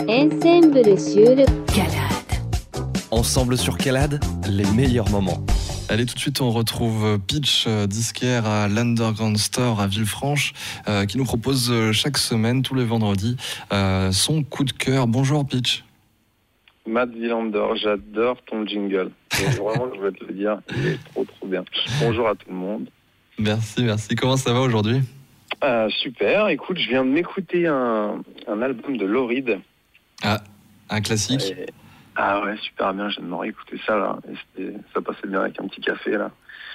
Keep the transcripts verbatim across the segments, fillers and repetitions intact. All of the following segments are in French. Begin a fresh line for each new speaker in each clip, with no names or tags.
Ensemble sur
Calade.
Ensemble sur Calade, les meilleurs moments. Allez, tout de suite, on retrouve Pitch, disquaire à l'Underground Store à Villefranche, euh, qui nous propose chaque semaine, tous les vendredis, euh, son coup de cœur. Bonjour Pitch.
Matt Wilander, j'adore ton jingle. Et vraiment, je vais te le dire, il est trop trop bien. Bonjour à tout le monde.
Merci, merci. Comment ça va aujourd'hui ?
euh, Super, écoute, je viens de m'écouter un, un album de Lou Reed.
Ah, un classique.
Et... Ah ouais, super bien, je viens de me réécouter ça là. Et c'était... ça passait bien avec un petit café là.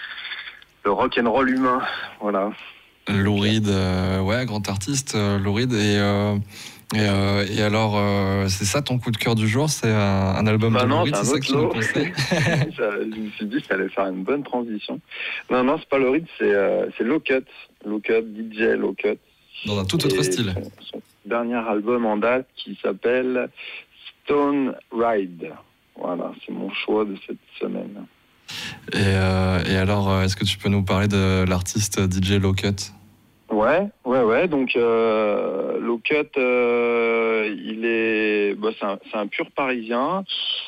Le rock and roll humain, voilà.
Lou Reed, euh, ouais, grand artiste, euh, Lou Reed. Et, euh, et, euh, et alors, euh, c'est ça ton coup de cœur du jour ? C'est un, un album
bah
de
non,
Lou Reed, c'est,
c'est
ça que tu nous conseilles ?
Je me suis dit que ça allait faire une bonne transition. Non, non, c'est pas Lou Reed, c'est, euh, c'est Low Cut. Low Cut, D J Low Cut.
Dans un tout autre
et
style.
Son, son dernier album en date qui s'appelle Stone Ride. Voilà, c'est mon choix de cette semaine.
Et, euh, et alors, est-ce que tu peux nous parler de l'artiste D J Low Cut ?
Ouais, ouais, ouais. Donc, euh, Low Cut, euh, il est, bah, c'est, un, c'est un pur Parisien.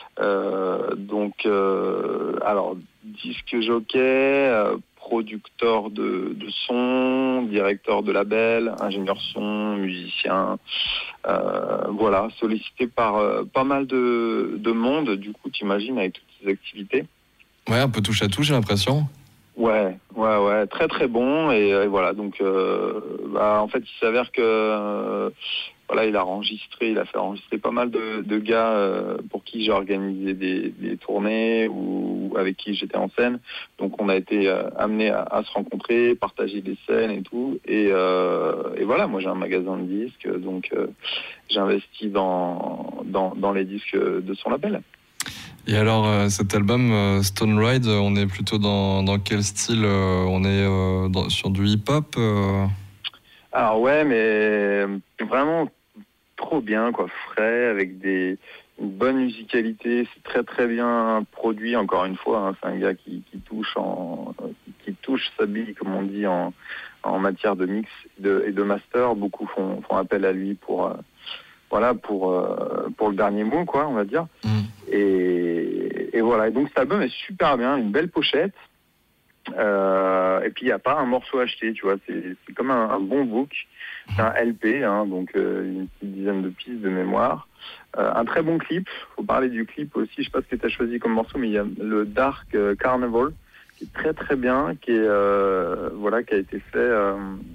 Euh, donc, euh, alors, disque jockey, euh, producteur de, de son, directeur de label, ingénieur son, musicien. Euh, voilà, sollicité par euh, pas mal de, de monde. Du coup, t'imagines avec toutes ces activités.
Ouais, un peu touche à tout, j'ai l'impression.
Ouais, ouais, ouais, très très bon et, et voilà. Donc, euh, bah, en fait, il s'avère que euh, voilà, il a enregistré, il a fait enregistrer pas mal de, de gars euh, pour qui j'ai organisé des, des tournées ou avec qui j'étais en scène. Donc, on a été euh, amenés à, à se rencontrer, partager des scènes et tout. Et, euh, et voilà, moi j'ai un magasin de disques, donc euh, j'investis dans, dans dans les disques de son label.
Et alors, euh, cet album, euh, Stone Ride, on est plutôt dans, dans quel style ? euh, On est euh, dans, sur du hip-hop euh...
Alors ouais, mais vraiment trop bien, quoi, frais, avec des, une bonne musicalité, c'est très très bien produit, encore une fois, hein, c'est un gars qui, qui touche en, qui touche sa bille, comme on dit, en, en matière de mix et de, et de master. Beaucoup font, font appel à lui pour... Euh, Voilà, pour, euh, pour le dernier mot, quoi, on va dire. Mmh. Et, et voilà, et donc cet album est super bien, une belle pochette. Euh, et puis, il n'y a pas un morceau acheté, tu vois, c'est, c'est comme un, un bon book. C'est un L P, hein, donc euh, une petite dizaine de pistes de mémoire. Euh, un très bon clip, il faut parler du clip aussi, je ne sais pas ce que tu as choisi comme morceau, mais il y a le Dark Carnival, qui est très très bien, qui, est, euh, voilà, qui a été fait... Euh,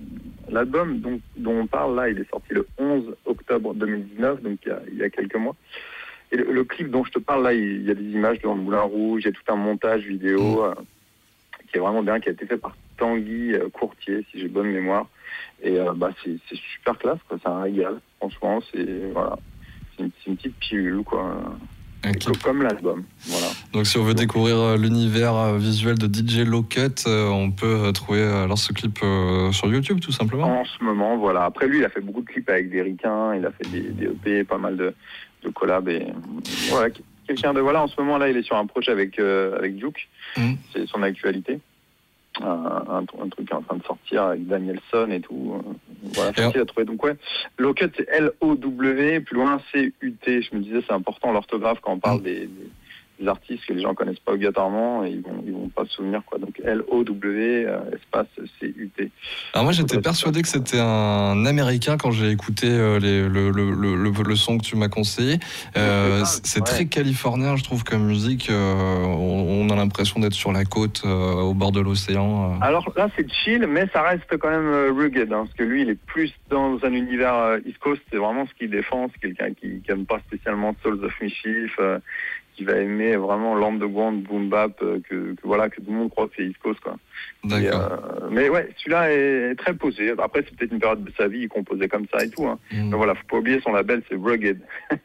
L'album dont, dont on parle là, il est sorti le onze octobre deux mille dix-neuf, donc il y a, il y a quelques mois. Et le, le clip dont je te parle là, il, il y a des images de Moulin Rouge, il y a tout un montage vidéo euh, qui est vraiment bien, qui a été fait par Tanguy euh, Courtier, si j'ai bonne mémoire. Et euh, bah, c'est, c'est super classe, quoi. C'est un régal, franchement. C'est, voilà. c'est, une, c'est une petite pilule, quoi. Okay. Comme l'album, voilà.
Donc si on veut donc, découvrir l'univers visuel de D J Low Cut, on peut trouver alors ce clip sur YouTube tout simplement.
En ce moment, voilà. Après lui, il a fait beaucoup de clips avec des ricains, il a fait des, des E P, pas mal de, de collabs et voilà. Quelqu'un de voilà. En ce moment là, il est sur un projet avec euh, avec Duke. Mmh. C'est son actualité. Un, un, un truc en train de sortir avec Danielson et tout. Voilà, facile à trouver. Donc ouais, Low Cut c'est L O W, plus loin C U T. Je me disais c'est important l'orthographe quand on parle mmh. des, des, des artistes que les gens connaissent pas obligatoirement et ils vont ils vont pas se souvenir quoi. Donc L O W euh, espace C U T.
Alors moi j'étais persuadé que c'était un Américain quand j'ai écouté euh, les, le, le, le, le, le son que tu m'as conseillé. Euh, c'est c'est ouais. très californien je trouve comme musique. Euh, on, on a l'impression d'être sur la côte, euh, au bord de l'océan. Euh.
Alors là c'est chill, mais ça reste quand même euh, rugged, hein, parce que lui il est plus dans un univers euh, East Coast. C'est vraiment ce qu'il défend. C'est quelqu'un qui, qui aime pas spécialement Souls of Mischief. Euh, qui va aimer vraiment l'underground boom bap euh, que, que voilà que tout le monde croit que c'est East Coast quoi.
D'accord.
Et, euh, mais ouais, celui-là est très posé. Après c'est peut-être une période de sa vie, il composait comme ça et tout. Hein. Mmh. Mais voilà, faut pas oublier son label, c'est Rugged.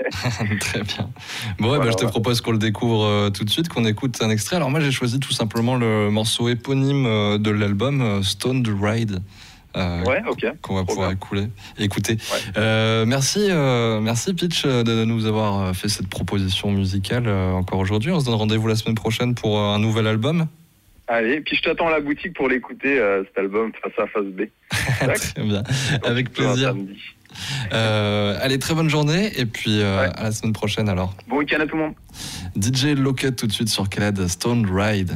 Très bien. Bon, ouais,
voilà,
bah, je te
voilà.
propose qu'on le découvre euh, tout de suite, qu'on écoute un extrait. Alors moi j'ai choisi tout simplement le morceau éponyme euh, de l'album euh, Stone Ride.
Euh, ouais, ok.
Qu'on va pouvoir écouler, écouter. Ouais. Euh, merci, euh, merci Pitch de nous avoir fait cette proposition musicale euh, encore aujourd'hui. On se donne rendez-vous la semaine prochaine pour un nouvel album.
Allez, puis je t'attends à la boutique pour l'écouter, euh, cet album face A face B.
Très bien, avec plaisir. Euh, allez, très bonne journée et puis euh, ouais. à la semaine prochaine alors.
Bon week-end à tout le monde.
D J Locut tout de suite sur Calad, Stone Ride.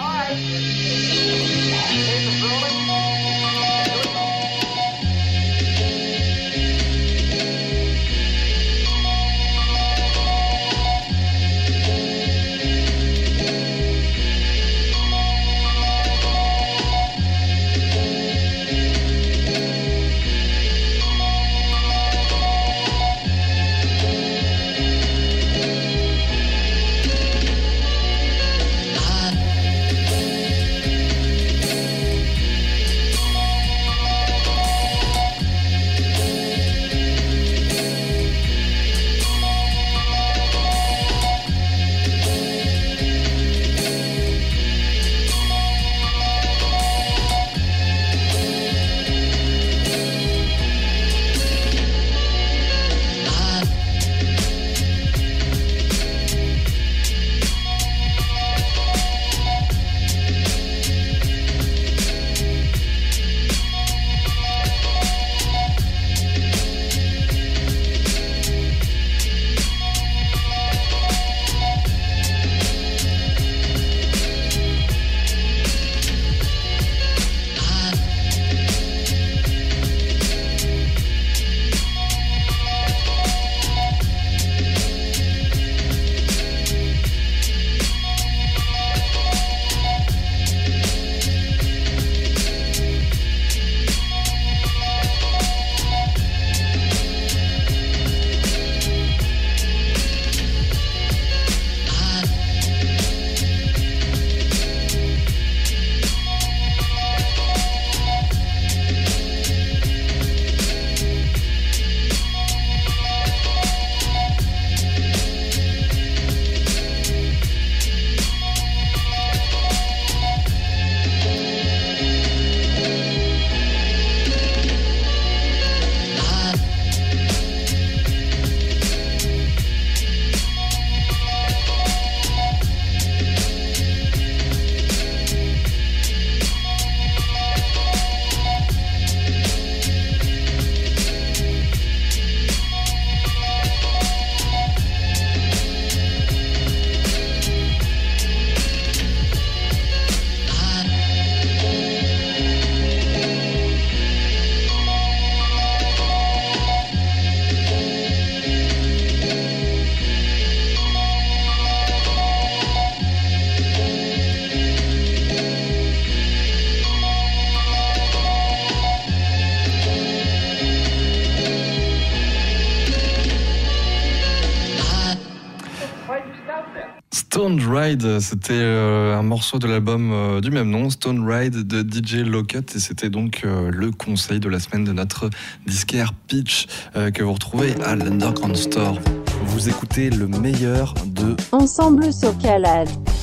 Stone Ride, c'était euh, un morceau de l'album euh, du même nom, Stone Ride de D J Locut, et c'était donc euh, le conseil de la semaine de notre disquaire Pitch euh, que vous retrouvez à l'Underground Store. Vous écoutez le meilleur de
Ensemble sur Calad.